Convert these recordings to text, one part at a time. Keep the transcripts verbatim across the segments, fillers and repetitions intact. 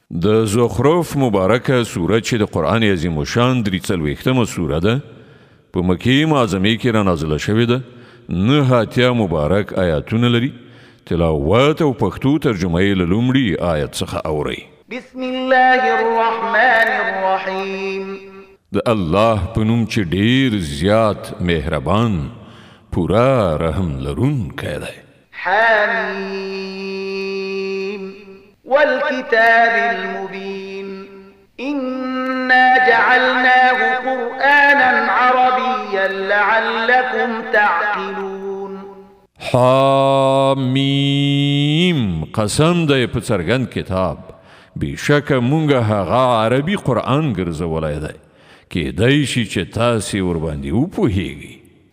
د زخرف مبارکه سوره چې د قرآن عظیم الشان درې څلوېښتمه سوره ده په مکې معظمې کې را نازله شوې ده. نه اتیا مبارک آیاتونه لري. تلاوت او پښتو ترجمه یې له لومړي آیت څخه اورئ. بسم الله الرحمن الرحیم. د الله په نوم چې ډېر زیات مهربان پورا رحم لرونکی دی. حمیم والكتاب المبين إنا جعلناه قرآنا عربيا لعلكم تعقلون. حمیم قسم دی په څرګند کتاب بېشکه مونږ هغه عربي قرآن ګرځولی دی کیدای شي چې تاسې ورباندې وپوهیږئ.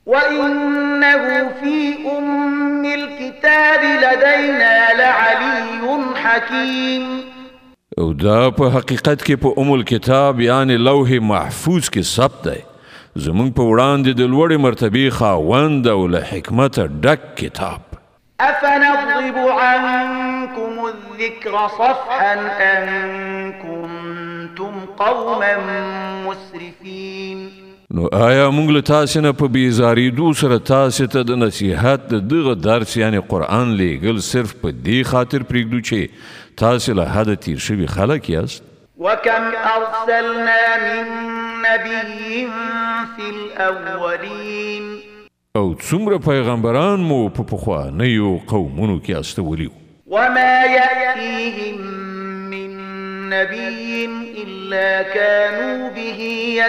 وإنه في أم الكتاب لدينا لعلي حكيم. او دا په حقیقت کې په ام الكتاب یعنی لوح محفوظ کې ثبت دی. زمونږ په وړاندې د لوړې مرتبې خاوند او له حکمته ډک کتاب. أفنضرب عنكم الذكر صفحا أن كنتم قوما مسرفين. نو آیا مونږ له تاسې نه په بېزارېدو سره تاسې ته د نصیحت د دغه درس یعنی قرآن لیږل صرف په دې خاطر پرېږدو چې تاسې له حده تیر شوي خلک یاست؟ وكم أرسلنا من نبي في الأولين. او څومره پیغمبران مو په پخوانیو قومونو کې استولي. وما يأتيهم من نبي إلا كانوا به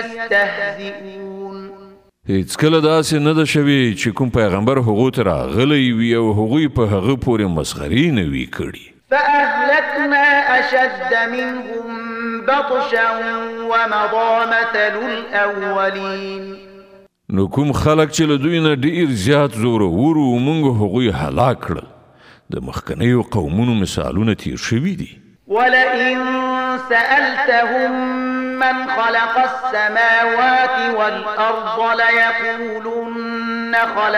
يستهزئون. هیڅکله داسې نه ده شوې چې کوم پیغمبر هغو ته راغلی وي او هغوی په هغه پورې مسخرې نه وي کړي. فأهلكنا أشد منهم بطشا ومضى مثل الأولين. نو کوم خلک چې له دوی نه ډېر زیات زورور وو موږ هغوی هلاک کړل. د مخکنیو قومونو مثالونه تیر شوي دي. ولئن سألتهم من خلق السماوات والأرض ليقولن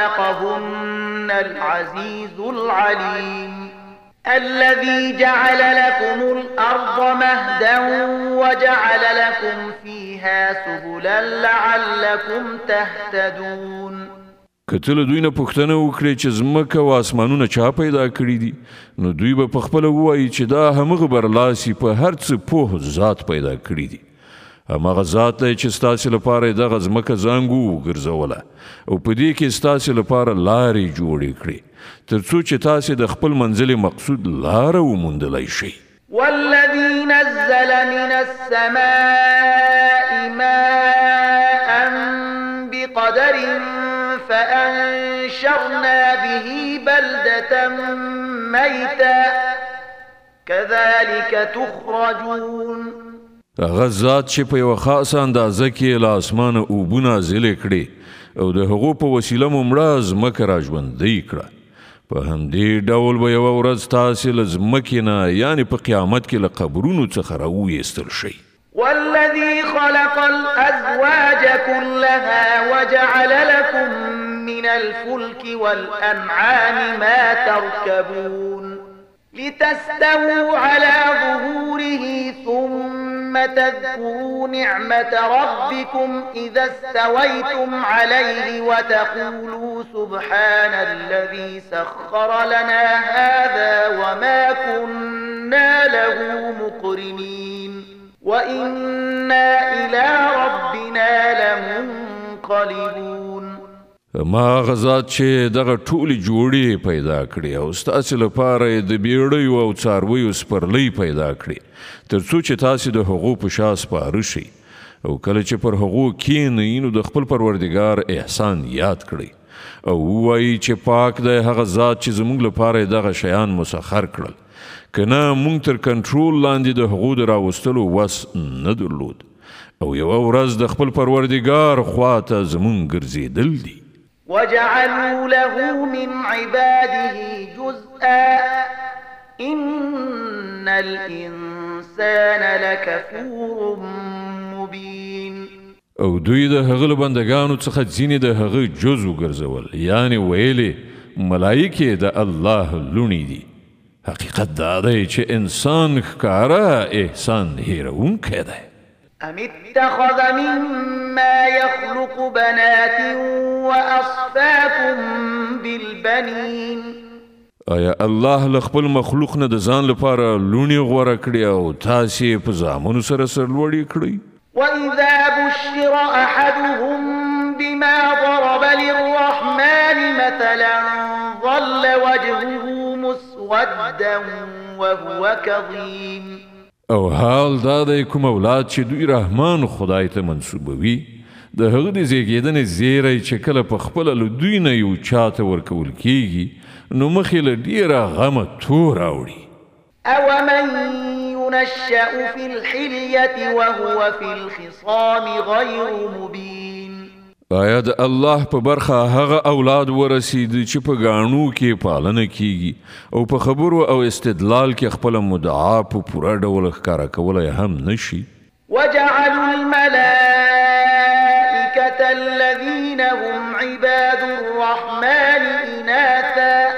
خلقهن العزيز العليم. الذي جعل لكم الأرض مهدا وجعل لكم فيها سبلا لعلكم تهتدون. که له دوی نه پوښتنه وکړې چې ځمکه او اسمانونه چا پیدا کړي دي نو دوی به پخپله ووایي چې دا همغه برلاسي په هر څه پوه ذات پیدا کړي دي. همغه ذات دی چې ستاسې لپاره یې دغه ځمکه زانګو وګرځوله او په دې کې ستاسې لپاره لارې جوړې کړې تر څو چې تاسې د خپل منزل مقصود لاره وموندلی شئ. والذي نزل من السماء ماء بقدر فأنشرنا به بلدة ميتا كذلك تخرجون. هغه ذات چې په یوه خاصه اندازه کې له اسمانه اوبه نازلې کړې او د هغو په وسیله مو مړه ځمکه را ژوندۍ کړه. په همدې ډول به یوه ورځ تاسې له ځمکې نه یعنې په قیامت کې له قبرونو څخه راویستل شئ. والذي خلق الأزواج كلها وجعل لكم من الفلك والأنعام ما تركبون لتستووا على ظهوره ثم تذكروا نعمة ربكم إذا استويتم عليه وتقولوا سبحان الذي سخر لنا هذا وما كنا له مقرنين وإنا إلى ربنا لمنقلبون. ما غزات چې دغه ټولې جوړې پیدا کړې او ستاسې لپاره یې د بیړیو او څارویو سپرلۍ پیدا کړې تر څو چې تاسې د هغو په شا سپاره شئ او کله چې پر هغو کښېنئ نو د خپل پروردګار احسان یاد کړئ او ووایئ چې پاک دی هغه ذات چې زموږ لپاره یې دغه شیان مسخر کړل که نه موږ تر کنټرول لاندې د هغو د راوستلو وس نه درلود او یوه ورځ د خپل پروردګار خواته زموږ ګرځېدل دي. وجعلوا له من عباده جزءا إن الإنسان لكفور مبين. او دوی د هغه له بندګانو څخه ځینې د هغه جز وګرځول یعنې ویلې ملایکې د الله لوڼې دي حقیقت دا دی چې انسان ښکاره احسان هیرونکی دی. أم اتخذ مما يخلق بنات وأصفاكم بالبنين آیا الله له خپل مخلوق نه د ځان لپاره لوڼې غوره کړي او تاسې په زامنو سره سرلوړي کړئ؟ وإذا بشر أحدهم بما ضرب للرحمن مثلا ظل وجهه مسودا وهو كظيم. او حال دا دی کوم اولاد چې دوی رحمان خدای ته منسوبوي د هغه د زیږېدنې زیری چې کله په خپله له دوی نه یو چاته ورکول کیږي نو مخې له ډېره غمه تور راوړي. أومن ينشأ في الحلية وهو في الخصام غير مبين. آیا د الله په برخه هغه اولاد ورسید چې په ګاڼو کې پالنه کیږي او په خبرو او استدلال کې خپل مدعا په پوره ډول ښکاره کولی هم نشي؟ وجعلوا الملائكة الذين هم عباد الرحمن إناثا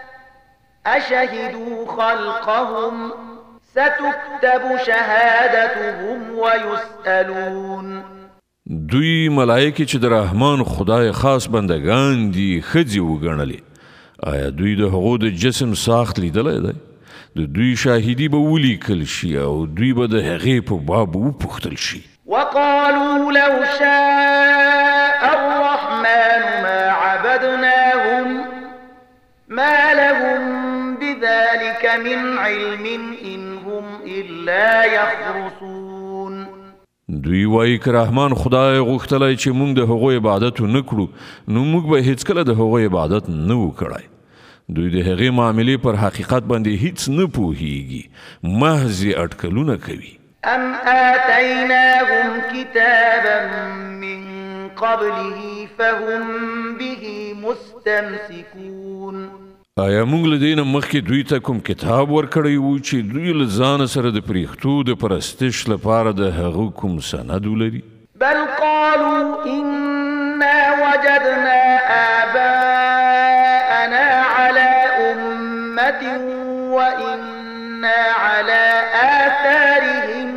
أشهدوا خلقهم ستكتب شهادتهم ويسألون. دوی ملائکه چې د رحمان خدای خاص بندگان دي ښځې وګڼلې. آیا دوی د هغو د جسم ساخت لیدلی دی؟ د دوی شاهدي به ولیکل شي او دوی به د هغې په باب وپوښتل شي. وقالوا لو شاء الرحمن ما عبدناهم ما لهم بذلك من علم إن هم إلا يخرصون. دوی وایي که رحمان خدای غوښتلی چې موږ د هغو عبادت ونه کړو نو موږ به هیڅکله د هغو عبادت نه و کړی. دوی د هغې معاملې پر حقیقت باندې هیڅ نه پوهیږي، محض یې اټکلونه کوي. أم آتيناهم كتابا من قبله فهم به مستمسكون. آیا موږ له دې نه مخکې دوی ته کوم کتاب ورکړی و چې دوی له ځانه سره د پریښتو د پرستش لپاره د هغه کوم سند ولري؟ بل قالوا إنا وجدنا آباءنا على أمة وإنا على آثارهم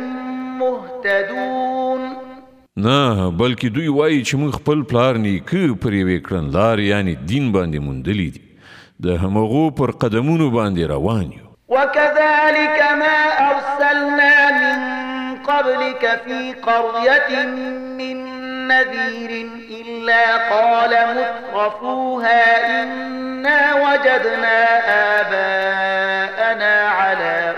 مهتدون. نه بلکې دوی وایي چې موږ خپل پلار نیکه پر یوې کړنلارې یعنی دین باندې موندلی دي، د همغو پر قدمونو باندې روان یو. وكذلك ما أرسلنا من قبلك في قرية من نذير إلا قال مترفوها إنا وجدنا آباءنا على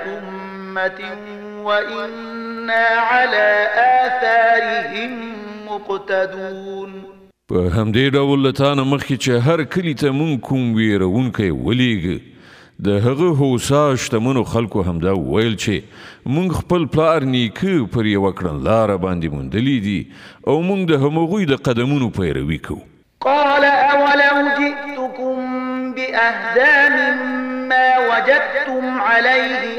أمة وإنا على آثارهم مقتدون. په همدې ډول له تا نه مخکې چې هر کلي ته مونږ کوم ویرونکی ولیږه د هغه هوسا شتمنو خلکو همدا ویل چې مونږ خپل پلار نیکه پر یوه کړنلاره باندې موندلی دي او مونږ د همغوی د قدمونو پیروي کوو. قال أولو جئتكم بأهدى مما وجدتم عليه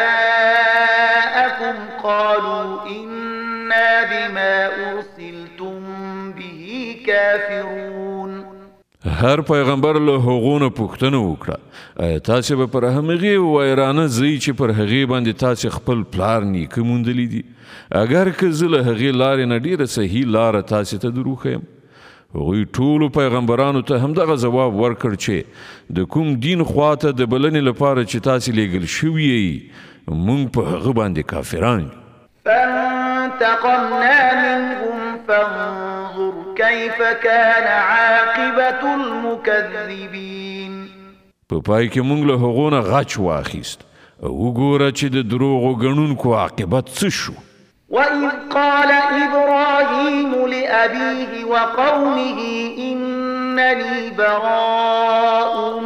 آباءكم قالوا إنا بما أرسلتم به كافرون. هر پیغمبر له هغو نه پوښتنه وکړه آیا تاسې به پر همغې ویرانه ځئ چې پر هغې باندې تاسې خپل پلار نیکه موندلی دي؟ اگر که زه له هغې لارې نه ډېره صحیح لاره تاسې ته در وښیم. هغوی ټولو پیغمبرانو ته همدغه ځواب ورکړ چې د کوم دین خواته د بلنې لپاره چې تاسې لیږل شوي یې موږ په هغه باندې کافران یو. فانتقمنا منهم فانظر كيف كان عاقبة المكذبين. په پای کې موږ له هغو نه غچ واخیست او وګوره چې د دروغو ګڼونکو عاقبت څه شو. وإذ قال إبراهيم لأبيه وقومه إنني براء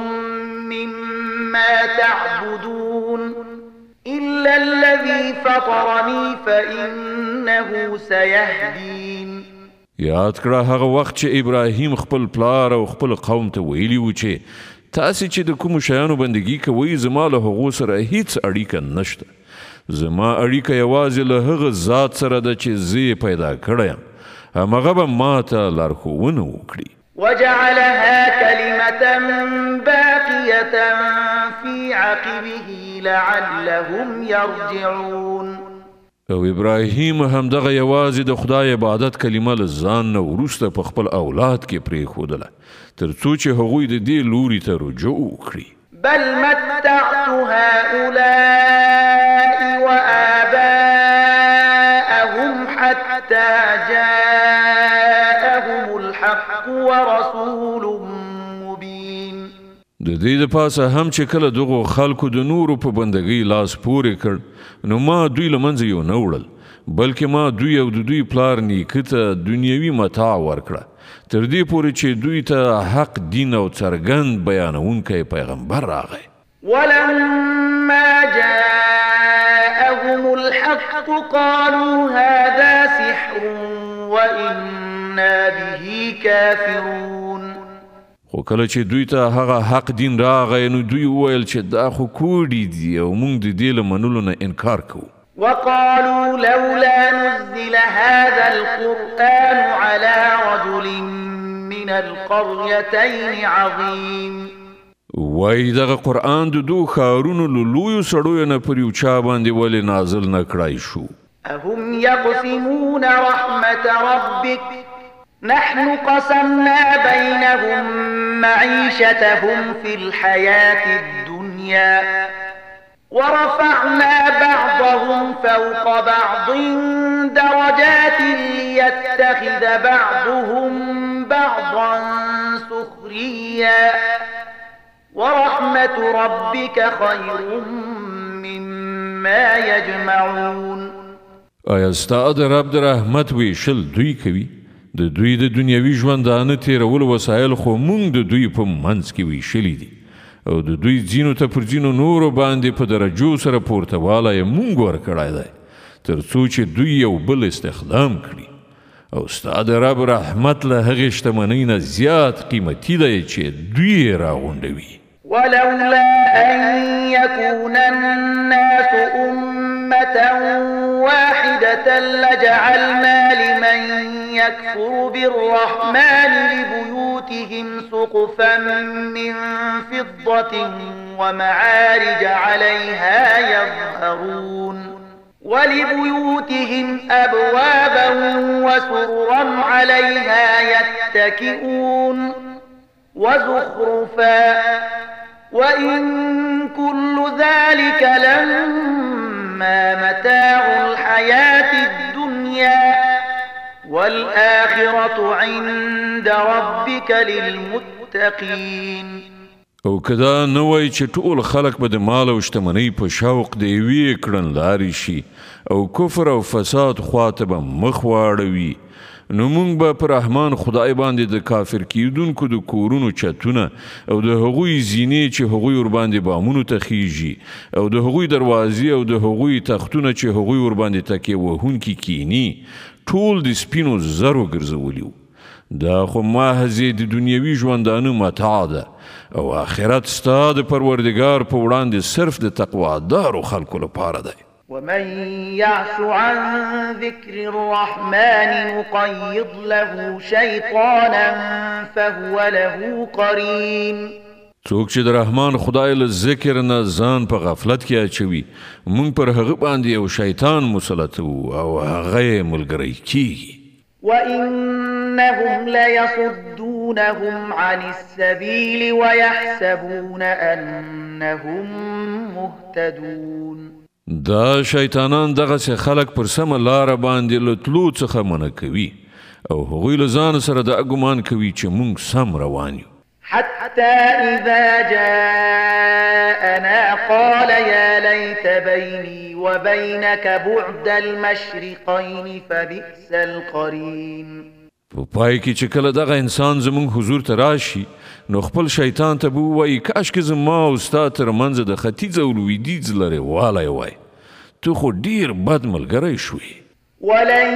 مما تعبدون إلا الذي فطرني فإنه سيهدين. یاد کړه هغه وخت چې ابراهیم خپل پلار او خپل قوم ته ویلي و چې تاسې چې د کومو شیانو بندګي کوئ زما له هغو سره هیڅ اړیکه نشته. زما اړیکه یوازې له هغه ذات سره ده چې زه یې پیدا کړی یم، همغه به ما ته لارښوونه وکړي. وجعلها كلمة باقية في عقبه لعلهم يرجعون. او ابراهیم هم دغه یوازې د خدای عبادت کلمه له ځان نه وروسته په خپل اولاد کې پرېښودله تر څو چې هغوی د دې لوري ته رجوع وکړي. بل متعت هؤلاء وآباءهم حتى جاءهم الحق ورسول مبين. د دې د پاسه هم چې کله دغو خلکو د نورو په بندګۍ لاس پورې کړ نو ما دوی له منځه یو نه وړل بلکې ما دوی او د دوی پلار نیکه ته دنیوي متاع ورکړه تر دې پورې چې دوی ته حق دین او څرګند بیانونکی پیغمبر راغی. ولما جاءهم الحق قالوا هذا سحر وإنا به كافرون. خو کله چې دوی ته هغه حق دین راغی نو دوی وویل چې دا خو کوډې دي او موږ د دې له منلو نه انکار کوو. وقالوا لولا نزل هذا القرآن على رجل من القريتين عظيم. وای دغه قرآن د دو ښارونو له لویو سړیو نه پر یو چا باندې ولې نازل نه کړای شو. أهم يقسمون رحمة ربك نحن قسمنا بينهم معيشتهم في الحياة الدنيا ورفعنا بعضهم فوق بعض درجات ليتخذ بعضهم بعضا سخريا ورحمة ربك خير مما يجمعون. آیا ستا د رب د رحمت ویشل دوی کوي؟ د دوی د دنیوي ژوندانه تیرولو وسایل خو موږ د دوی په منځ کې ویشلي دي او د دوی ځینو ته پر ځینو نورو باندې په درجو سره پورته والی موږ ورکړی دی تر څو چې دوی یو بل استخدام کړي او ستا د رب رحمت له هغې شتمنۍ نه زیات قیمتي دی چې دوی یې راغونډوي. ولولا أن يكون الناس أمة واحدة لجعلنا لمن يكفر بالرحمن لبيوتهم سقفا من فضة ومعارج عليها يظهرون ولبيوتهم أبوابا وسررا عليها يتكئون وزخرفا وإن كل ذلك لما متاع الحياة الدنيا والآخرة عند ربك للمتقين. او کدا نوای چې ټول خلق به د مال او شتمنۍ په شوق د یوې کړنلارې شي او کفر او فساد خواته به مخ واړوي نو مونږ به پر رحمان خدای باندې د کافر کیدونکو د کورونو چتونه او د هغوی زینې چې هغوی ور باندې بامونو ته خیږي او د هغوی دروازې او د هغوی تختونه چې هغوی ور باندې تکیه وهونکي کینی ټول د سپینو زرو ګرځولیو. دا خو محض د دنیوي ژوندانه متاع ده او آخرت ستا د پروردګار په وړاندې صرف د تقوادارو خلکو لپاره دی. ومن يعش عن ذكر الرحمن نقيض له شيطانا فهو له قرين. څوک چې د رحمان خدای له ذکر نه ځان په غفلت کې اچوي مونږ پر هغه باندې یو شیطان مسلط او هغه ملګری کیږي. وإنهم ليصدونهم عن السبيل ويحسبون أنهم مهتدون. دا شیطانان دغه سه خلق پر سم لار باندې لتلو څخه منع کوي او هغوی له ځان سره د ګمان کوي چې مونږ سم روان یو. حتى إذا جاءنا قال يا ليت بيني وبينك بعد المشرقين فبئس القرين. په پای کې چې کله دغه انسان زمونږ حضور ته راشي نو خپل شیطان ته به ووایي کاشکې زما او ستا ترمنځ د ختیځ او لویدیځ لرې والی وای تو خو ډیر بد ملګری شوې. ولن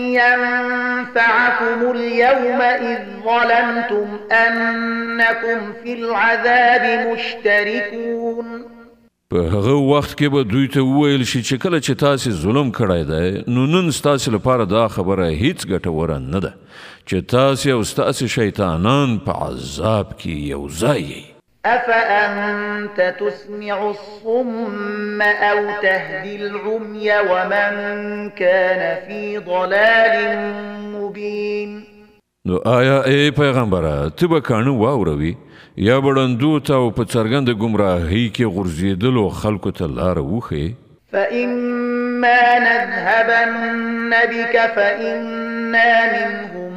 ينفعكم اليوم إذ ظلمتم أنكم في العذاب مشتركون. په هغه وخت کې به دوی ته وویل شي چې کله چې تاسې ظلم کړی دی نو نن ستاسې لپاره دا خبره هیڅ ګټوره نه ده چې تاسې او ستاسې شیطانان په عذاب کې یو ځای یئ. أفأنت تسمع الصم أو تهدي العمي ومن كان في ضلال مبين. نو آیا ای پیغمبره ته به کاڼه واوروي یا به ړندو ته او په څرګنده ګمراهۍ کې غورځېدلو خلکو ته لاره وښیې؟ فإما نذهبن بك فإنا منهم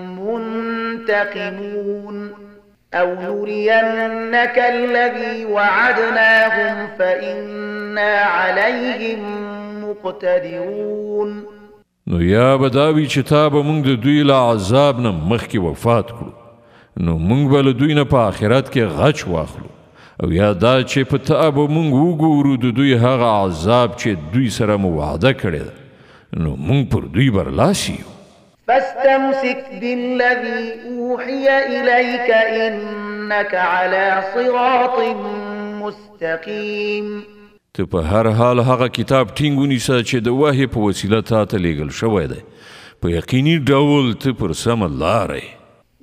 منتقمون أو نرينك الذي وعدناهم فإنا عليهم مقتدرون. نو یا به دا وي چې تا به موږ د دوی له عذاب نه مخکې وفات کړو نو موږ به له دوی نه په آخرت کې غچ واخلو او یا دا چې په تا به موږ وګورو د دوی هغه عذاب چې دوی سره مو وعده کړې ده نو موږ پر دوی برلاسی یو. فاستمسك بالذي أوحي إليك إنك على صراط مستقيم. ته په هر حال هغه کتاب ټینګ ونیسه چې د وحی په وسیله تا ته لیږل شوی دی په یقیني ډول ته پر سمه لاره یې.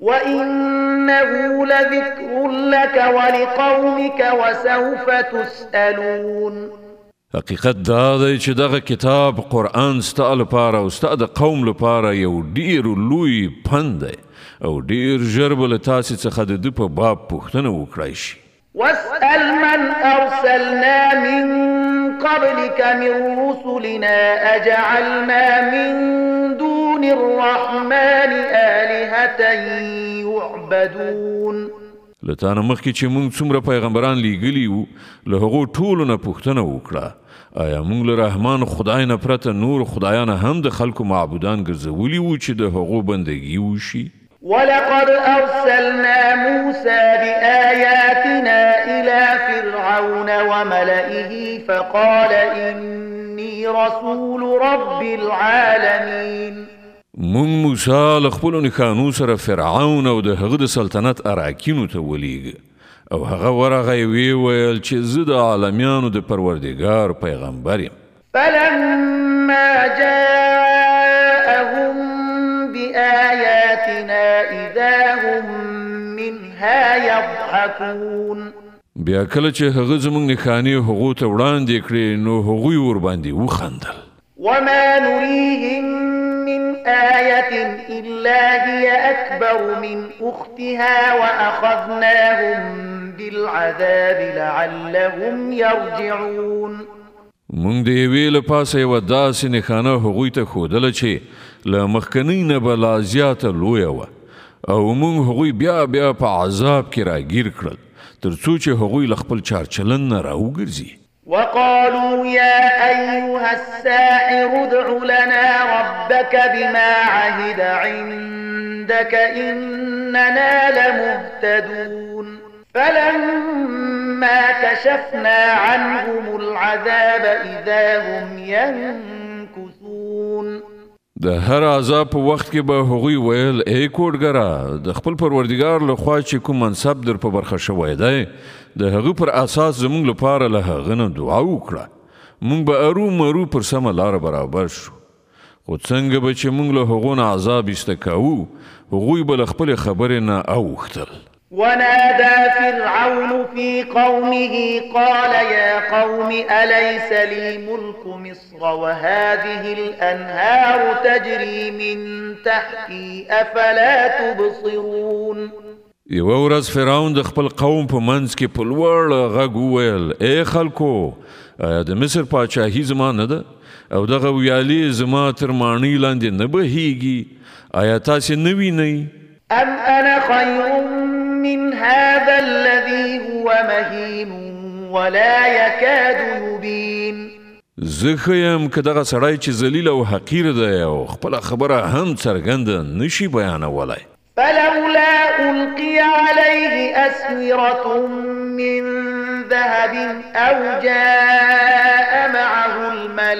وإنه لذكر لك ولقومك وسوف تسألون. حقیقت دا دی چې دغه کتاب قرآن ستا لپاره او ستا د قوم لپاره یو ډیر لوی پند دی او ډیر ژر به له تاسې څخه د ده په باب پوښتنه وکړی شي. واسأل من أرسلنا من قبلك من رسلنا أجعلنا من دون الرحمن آلهة يعبدون. له تا نه مخکې چې موږ څومره پیغمبران لیږلي وو له هغو ټولو نه پوښتنه وکړه آیا موږ له رحمان خدای نه پرته نور خدایان هم د خلکو معبودان ګرځولي وو چې د هغو بندګي وشي؟ ولقد أرسلنا موسى بآياتنا إلى فرعون وملئه فقال إني رسول رب العالمين. مونږ موسی له خپلو نښانو سره فرعون او د هغه د سلطنت اراکینو ته ولیږه او هغه ورغی ویې ویل چې زه د عالمیانو د پروردګار پیغمبر یم. فلما جاءهم بآياتنا إذا هم منها يضحكون. بیا کله چې هغه زموږ نښانې هغو ته وړاندې کړې نو هغوی ورباندې وخندل. وما نريهم من آية إلا هي أكبر من أختها وأخذناهم بالعذاب لعلهم يرجعون. مونږ د یوې له پاسه یوه داسې نښانه هغوی ته ښودله چې له مخکنۍ نه به لا زیاته لویه وه او مونږ هغوی بیا بیا په عذاب کې راګیر کړل تر څو چې هغوی له خپل چارچلن نه راوګرځي. وقالوا يا أيها الساحر ادع لنا ربك بما عهد عندك إننا لمهتدون. فلما كشفنا عنهم العذاب إذا هم ينكثون. د هر عذاب په وخت کې به هغوی ویل ای کوډګره د خپل پروردګار له خوا چې کوم منصب در په برخه شوی دی د هغه پر اساس زموږ لپاره له هغه نه دعا وکړه موږ به ارو مرو پر سمه لاره برابر شو خو څنګه به چې موږ له هغو نه عذاب ایسته کوو هغوی به له خپلې خبرې نه اوښتل. ونادى فرعون في قومه قال يا قوم أليس لي ملك مصر وهذه الأنهار تجري من تحتي أفلا تبصرون. یوه ورځ فرعون د خپل قوم په منځ کې په لوړ غږ وویل ای خلکو آیا د مصر پاچاهي زما نه ده او دغه ویالې زما تر ماڼۍ لاندې نه بهیږي آیا تاسې نه وینئ؟ أم أنا خير من هذا الذي هو مهين ولا يكاد يبين. زه ښه یم که دغه سړی چې ذلیل او حقیر دی او خپله خبره هم څرګنده نشي بیانولی. فلولا ألقي عليه أسورة من ذهب أو جاء معه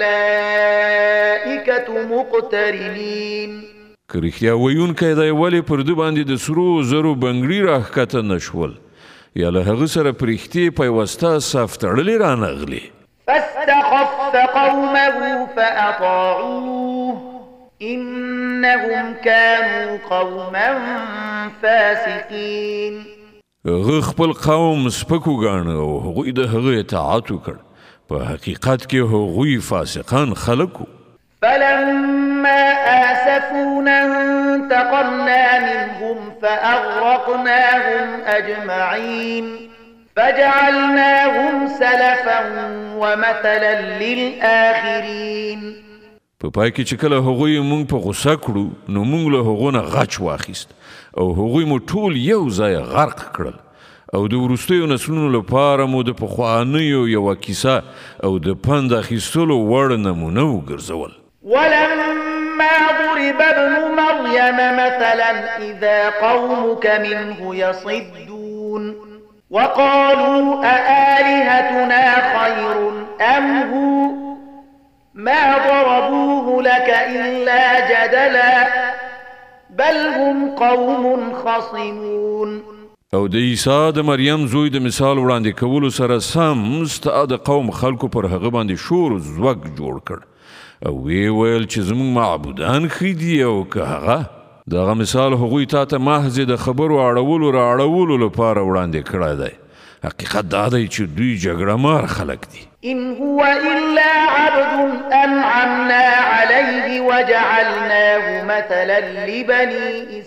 الملائكة مقترنين. که رښتیا ویونکی دی ولې پر ده باندې د سرو زرو بنګړي راښکته نه شول یا له هغه سره پرښتې پیوسته صف تړلې رانغلې. فاستخف قومه فأطاعوه إنهم كانوا قوما فاسقين. هغه خپل قوم سپک وګاڼه او هغوی د هغه اطاعت وکړ. په حقیقت کې هغوی فاسقان خلک وو. فلما آسفونا انتقمنا منهم فأغرقناهم أجمعين فجعلناهم سلفا ومثلا للآخرين. په پای کې چې کله هغوی مونږ په غوسه کړو نو مونږ له هغو نه غچ واخیست او هغوی مو ټول یو ځای غرق کړل او د وروستیو نسلونو لپاره مو د پخوانیو یوه کیسه او د پند اخیستلو وړ نمونه وګرځول. ولما ضرب ابن مريم مثلا إذا قومك منه يصدون وقالوا أآلهتنا خير أم هو ما ضربوه لك إلا جدلا بل هم قوم خصمون. او د عیسی د مریم زوی د مثال وړاندې کولو سره سم ستا د قوم خلکو پر هغه باندې شور زوږ جوړ کړ او وی ویل چې زموږ معبودان ښه دي او که هغه دغه مثال هغوی تا ته محض د خبرو اړولو را اړولو لپاره وړاندې کړی دی. حقیقت دا دی چې دوی جګړه مار خلک دي. إن هو إلا عبد أنعمنا عليه وجعلناه مثلا لبني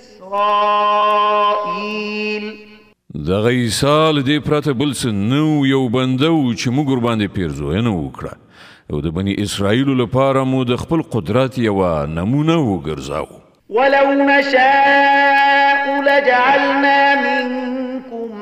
إسرائيل. دغه عیسی له دې پرته بل څه نه یو بنده و چې موږ ورباندې پیرزوینه وکړه او د بني اسرائیلو لپاره مو د خپل قدرت یوه نمونه وګرځاوه. ولو نشاء لجعلنا منكم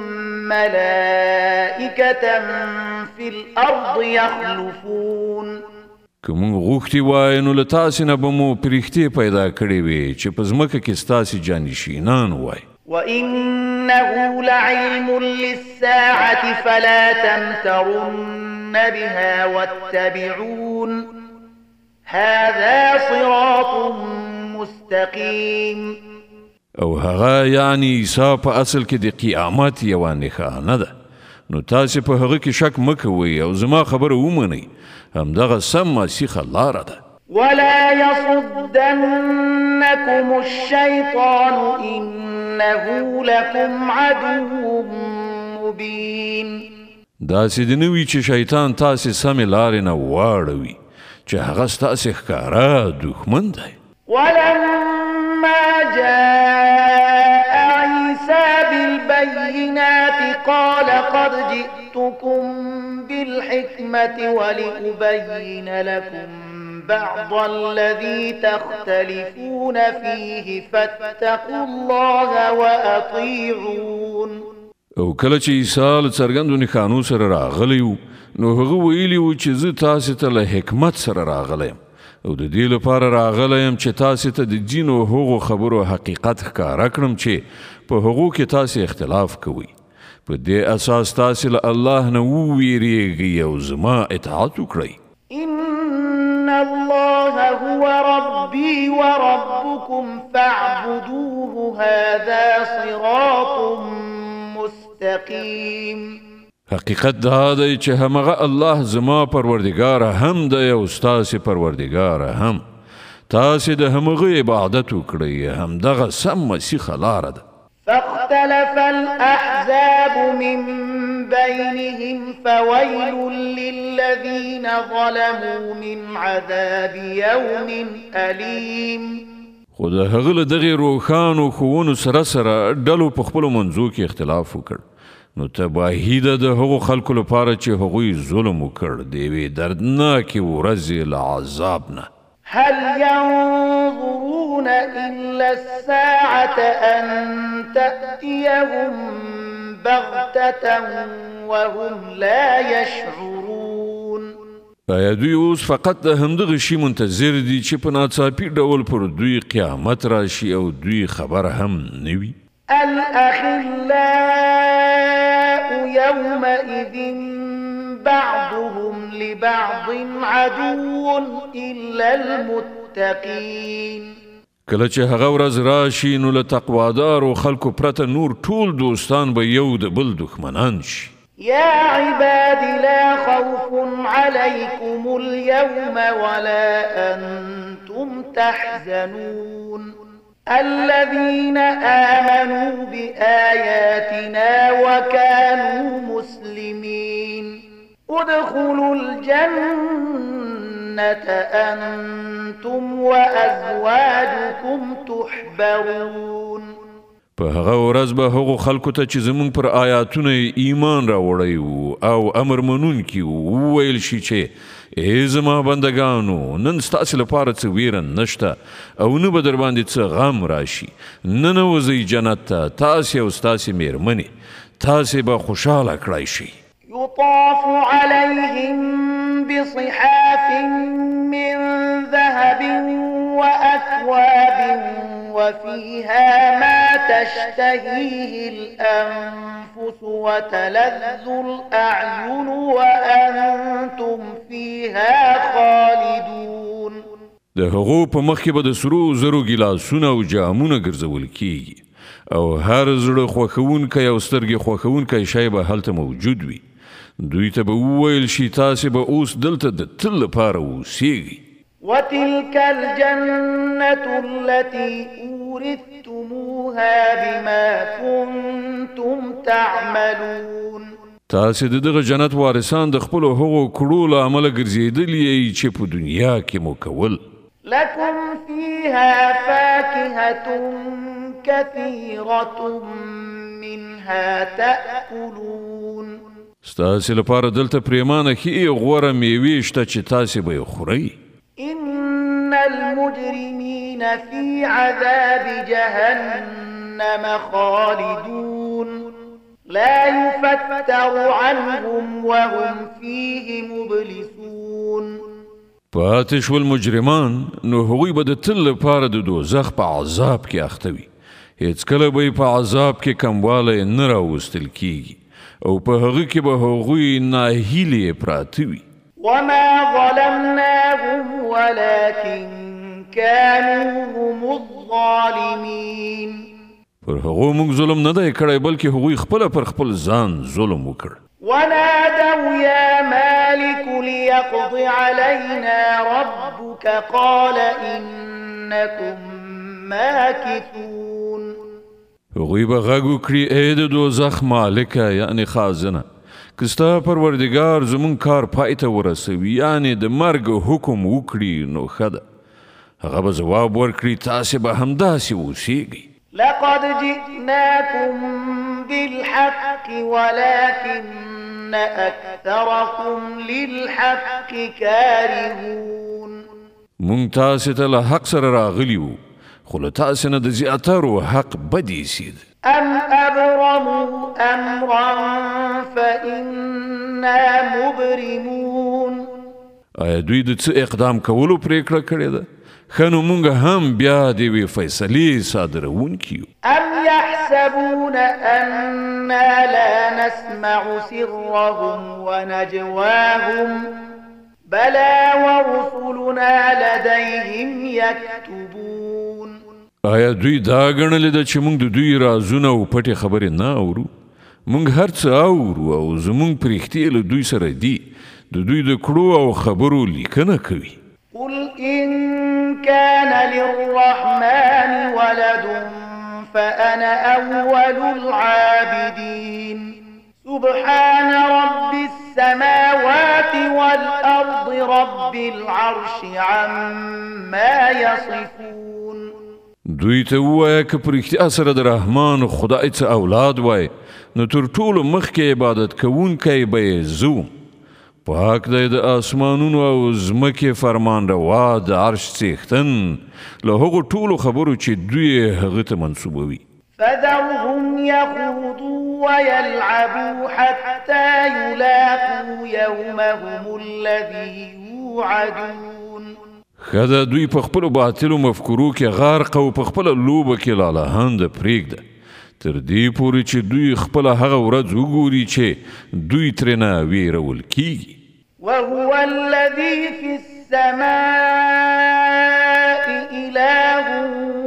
ملائكة في الأرض يخلفون. که موږ غوښتي وای نو له تاسې نه به مو پرښتې پیدا کړې وې چې په ځمکه کې ستاسې جانشینان وای. وإنه لعلم للساعة فلا تمترن بها واتبعون هذا صراط مستقيم. او هغه یعنی عیسی په اصل کې د قیامت یوه نښانه ده نو تاسې په هغه کې شک مه کوئ او زما خبره ومنئ. همدغه سمه سیخه لاره ده. ولا يصدنكم الشيطان إنه لكم عدو مبين. داسې د نه وي چې شیطان تاسې سمې لارې نه واړوي چې هغه ستاسې ښکاره دښمن دی. ولما جاء عيسى بالبينات قال قد جئتكم بالحكمة ولأبين لكم بعض الذي تختلفون فيه فاتقوا الله وأطيعون. او کله چې عیسی له څرګندو نښانو سره راغلی و نو هغه ویلي و چې زه تاسې ته له حکمت سره راغلی یم او د دې لپاره راغلی یم چې تاسې ته د دین او هغو خبرو حقیقت ښکاره کړم چې په هغو کې تاسې اختلاف کوئ. په دې اساس تاسې له الله نه وویریږئ او زما اطاعت وکړئ. إن الله هو ربي وربكم فاعبدوه هذا صراط مستقيم. حقیقت دا دی چې همغه الله زما پروردگار هم دی او ستاسې پروردگار هم. تاسې د همغه عبادت وکړئ. همدغه سمه سیخه لاره ده. فاختلف الأحزاب من بينهم فويل للذين ظلموا من عذاب يوم أليم. خو د هغه له دغې روښانو ښوونو سره سره ډلو په خپلو منځو کې اختلاف وکړ نو تباهي ده د هغو خلکو لپاره چې هغوی ظلم وکړ د یوې دردناکې ورځې له عذاب نه. هل ينظرون إلا الساعة أن تأتيهم بغتة وهم لا يشعرون. آیا دوی اوس فقط د همدغه شي منتظر دي چې په ناڅاپي ډول پر دوی قیامت راشي او دوی خبر هم نه وي؟ الأخلاء يومئذ بعضهم لبعض عدو إلا المتقين. کله چې هغه ورځ راشي نو له تقوادارو خلکو پرته نور ټول دوستان به یو د بل دښمنان شي. يا عباد لا خوف عليكم اليوم ولا أنتم تحزنون الذين آمنوا بآياتنا وكانوا مسلمين ادخلوا الجنة أنتم وأزواجكم تحبرون. په هغه ورځ به هغو خلکو ته چې زمونږ پر آیاتونه ایمان راوړی وو او امر منونکي وو وویل شي چې ای زما بندګانو نن ستاسې لپاره څه ویره نشته او نه به در باندې څه غم راشي. ننوځئ جنت ته تاسې او ستاسې میرمنې تاسې به خوشحاله کړی شي. يطاف عليهم بصحاف من ذهب وأكواب وفيها ما تشتهيه الأنفس وتلذ الأعين وأنتم فيها خالدون. د هغو په مخ کې به د سرو زرو ګیلاسونه او جامونه ګرځول کیږي او هر زړه خوښونکی او سترګې خوښونکی شی به هلته موجود وي. دوی ته به وویل شي تاسې به اوس دلته د تل لپاره اوسیږئ. وتلك الجنة التي أورثتموها بما كنتم تعملون. تاسې د دغه جنت وارثان د خپلو هغو کړو له امله ګرځېدلي یئ چې په دنیا کې مو کول. لكم فيها فاكهة كثيرة منها تأكلون. ستاسې لپاره دلته پریمانه ښې غوره میوې شته چې تاسې به یې خورئ. إن المجرمين في عذاب جهنم خالدون لا يفتر عنهم وهم فيه مبلسون. پاتې شول مجرمان نو هغوی به د تل لپاره د دوزخ په عذاب کې اخته وي. هیڅکله به یې په عذاب کې کموالی نه راوستل کیږي او په هغه کې به هغوی ناهیلې پراته وي. وما ظلمناهم ولكن كانوا هم الظالمين. پر هغو موږ ظلم نه دی کړی بلکې هغوی خپله پر خپل ځان ظلم وکړ. ونادوا يا مالك ليقض علينا ربك قال إنكم ماكثون. هغوی به غږ وکړي ای د دوزخ مالکه یعنې خازنه که ستا پروردګار زمونږ کار پای ته ورسوي یعنې د مرګ حکم وکړي نو ښه ده. هغه به ځواب ورکړي تاسې به همداسې اوسیږئ. لقد جئناكم بالحق ولكن أكثركم للحق كارهون. مونږ تاسې ته له حق سره راغلي وو خو له تاسې نه د زیاترو حق بد ایسید. أم أبرموا أمرا فإنا مبرمون. آیا دوی د څه اقدام کولو پریکړه کړې ده؟ ښه نو موږ هم بیا د یوې فیصلې صادروونکي یو. أم يحسبون أنا لا نسمع سرهم ونجواهم بلى ورسلنا لديهم يكتبون. آیا دوی دا ګڼلې ده چې موږ د دوی رازونه او پټې خبرې نه اورو؟ موږ هر څه اورو او زموږ پرښتې له دوی سره دي. د دوی د کړو او خبرو لیکنه کوي. قل إن كان للرحمن ولد فأنا أول العابدين سبحان رب السماوات والأرض رب العرش عما يصفون. دوی ته ووایه که په رښتیا سره د رحمان خدای څه اولاد وای نو تر ټولو مخکې عبادت کوونکی به یې زه وم. پاک دی د آسمانونو او ځمکې فرمانروا د عرش څښتن له هغو ټولو خبرو چې دوی هغه ته منسوبوي. فذرهم يخوضوا ويلعبوا حتى يلاقوا يومهم الذي يوعدون. ښه ده دوی په خپلو باطلو مفکورو کې غرق او په خپله لوبه کې لالهانده پرېږده تر دې پورې چې دوی خپله هغه ورځ وګوري چې دوی ترېنه ویرول کیږي. وهو الذي في السماء إله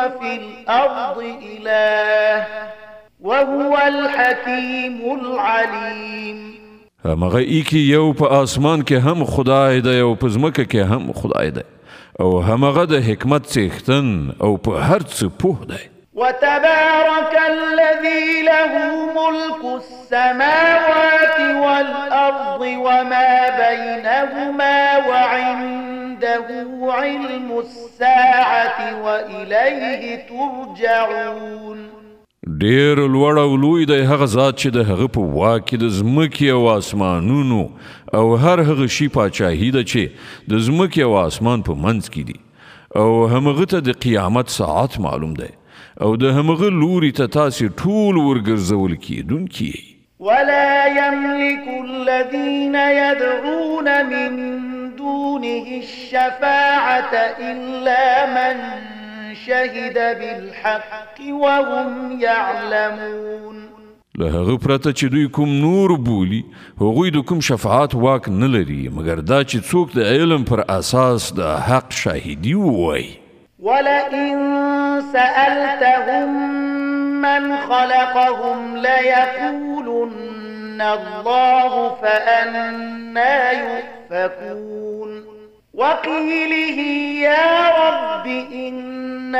وفي الأرض إله وهو الحكيم العليم. همغه ای کې یو په آسمان کې هم خدای دی او په ځمکه کې هم خدای دی او همغه د حکمت څښتن او په هر څه پوه دی. وتبارك الذي له ملك السماوات والأرض وما بينهما وعنده علم الساعة وإليه ترجعون. ډېر لوړ او لوی دی هغه ذات چې د هغه په واک کې د ځمکې او آسمانونو او هر هغه شي پاچاهي ده چې د ځمکې او آسمان په منځ کې دي او همغه ته د قیامت ساعت معلوم دی او د همغه لوري ته تاسې ټول ورګرځول کېدونکي یې. ولا يملك الذين يدعون من دونه الشفاعة إلا من شهد بالحق وهم يعلمون. له هغه پرته چې دوی کوم نور بولي هغوی د کوم شفاعت واک نه لري مګر دا چې څوک د علم پر اساس د حق شاهدي ووایي. ولئن سألتهم من خلقهم ليقولن الله فأنا يؤفكون. وقيله يا رب إن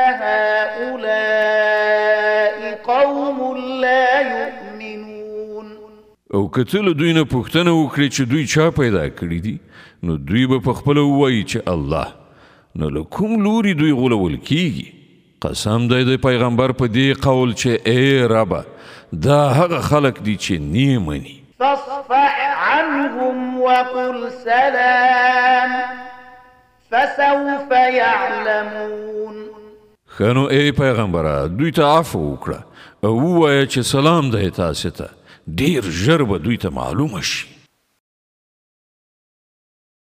هؤلاء قوم لا يؤمنون. او کته له دوی نه پوښتنه وکړي چې دوی چا پیدا کړي دي نو دوی به په خپله ووایي چې الله. نو له کوم لوري دوی غولول کیږي؟ قسم دی د پیغمبر په دې قول چې ای ربه دا هغه خلق دي چې نه مني. فاصفح عنهم وقل سلام فسوف يعلمون. خنو ای پیغمبره دوی ته عفو وکړه او ووایه چې سلام دی تاسې ته ډېر ژر به دوی ته معلومه شي.